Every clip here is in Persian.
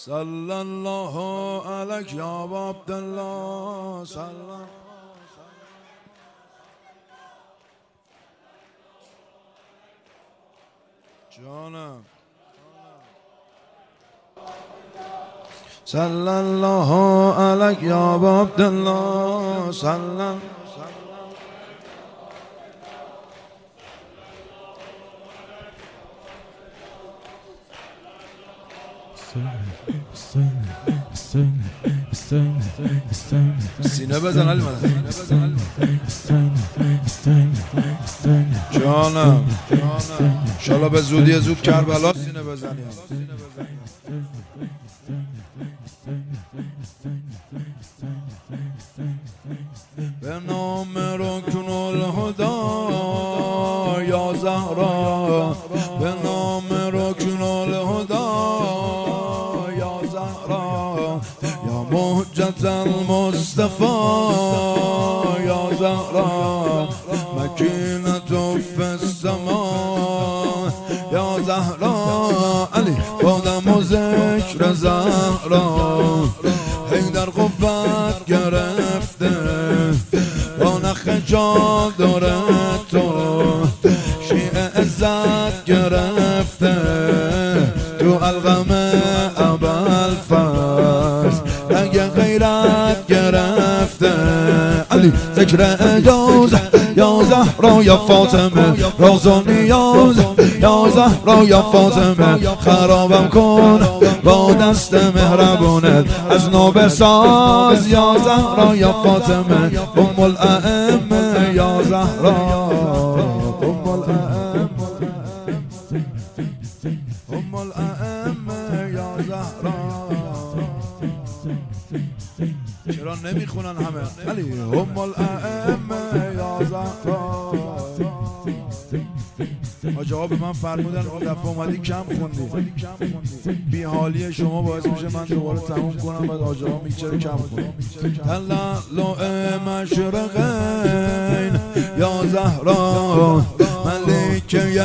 صلی الله علیک یا عبدالله سلام. جانم صلی الله علیک یا عبدالله سلام. سینه بزن علی من. جانم انشالله به زودی زود کربلا سینه بزنیم. به نام رکن الهدا یا زهرا، به نام رکن الهدا یا زهرا، یا محجت المصطفى یا زهرا، مکینة فی السماء یا زهرا. علی بادم و ذکر زهرا حیدر قوت گرفته، با نخ چادر تو شیعه عزت گرفته، تو الغم ابوالفضل رنگ غیرت گرفته. علی ذکر اجاز یا زهرا یا فاطمه، راز و نیاز یا زهرا یا فاطمه، خرابم کن با دست مهربونت، از نو بساز یا زهرا یا فاطمه، ام الائمه یا زهرا، ام الائمه، ام الائمه یا زهرا. چرا نمیخونن همه؟ علی ام الائمه یا زهرا. آجا ها به من فرمودن اون دفعه اومدی کم خوندی، بیحالی شما باعث میشه من دوباره تموم کنم. بعد آجا ها میگه چرا کم خوندی؟ تلالو مشرقین یا زهرا، ملکه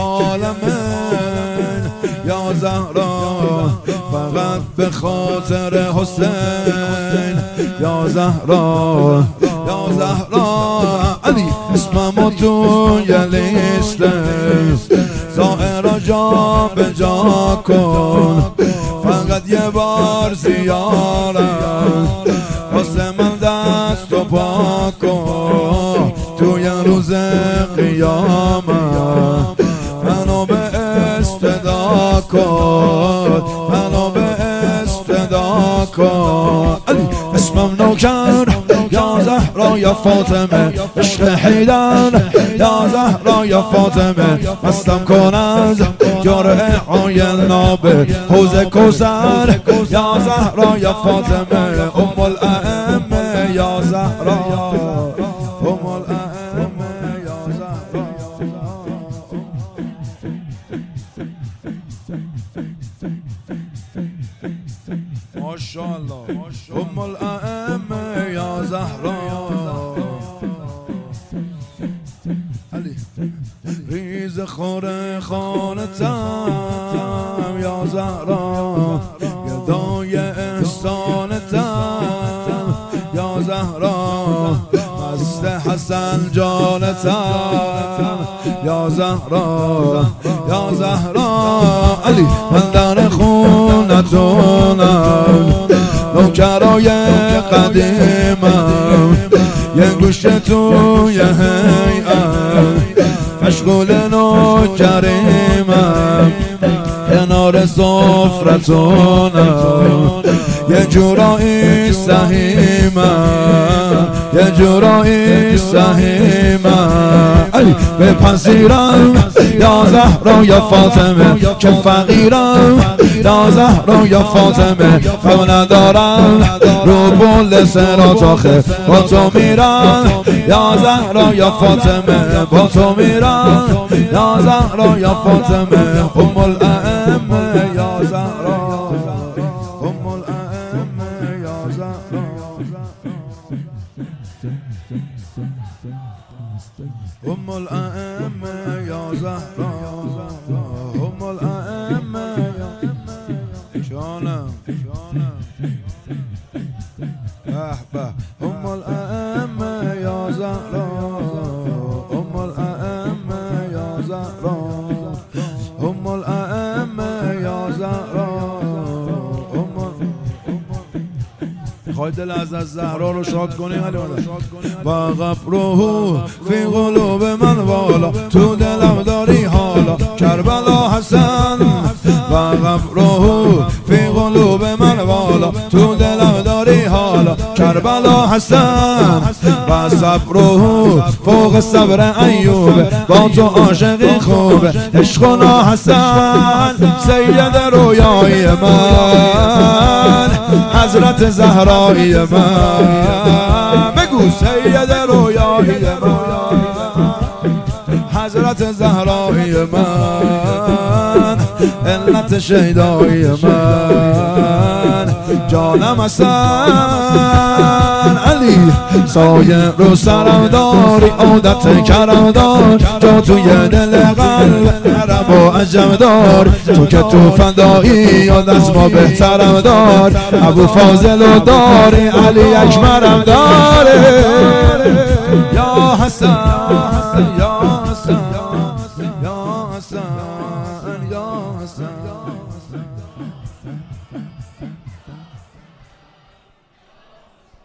عالمین یا زهرا، فقط به خاطر حسین یا زهرا، یا زهرا. علی اسممو توی لیست ظاهر جا به جا کن، فقط یه بار زیارت واسه من دست و پا کن، توی روز قیامت منو به استدا کن، منو به استدا کن. علی اسمم نوکر یا زهرا یا فاطمه، عشق حیدر یا زهرا یا فاطمه، مستم کن از جرعه های ناب حوض کوثر یا زهرا یا فاطمه، ام الائمه یا زهرا، ام الائمه یا زهرا. ماشاءالله ام الائمه یا زهرا. علی ریز خور خانتم یا زهرا، گدای احسانتم یا زهرا، مست حسن جانتم یا زهرا، یا زهرا. علی من در خونتونم، نوکرای قدیمم، یه گوشه توی هیئت مشغول نوکریمم، کنار سفرتونم یه جورایی سهیمم، یه جورایی سهیمم. علی بپذیرم یا زهرا یا فاطمه، که فقیرم یا زهرا یا فاطمه، تو ندارم رو بول صراط آخر، با تو میرم یا زهرا یا فاطمه، با تو میرم یا زهرا یا فاطمه، ام الائمه یا زهرا، ام الائمه یا زهرا. ام الائمه یا زهرا، ام الائمه یا جانم. ام الائمه یا زهرا، ام الائمه یا زهرا، ام الائمه یا زهرا. خواهی دل از زهرا رو شاد کنیم. و قبره فی قلوب من والا، تو دلم داری حالا کربلا حسن. و قبره فی قلوب من والا، تو دلم داری حالا کربلا حسن. و صبره فوق صبر ایوب، با تو عاشقی خوبه عشقنا حسن. سید رویای من حضرت زهرای من، بگو سید رویای من حضرت زهرای من، علت شیدای من جانم حسن علی. سایه رو سرم داری عادت کرم دار، جا توی دل قلب عرب و عجم دار. تو که تو فدایی یاد از ما بهترم دار، ابو فاضل و داری علی اکبرم داره. یا حسن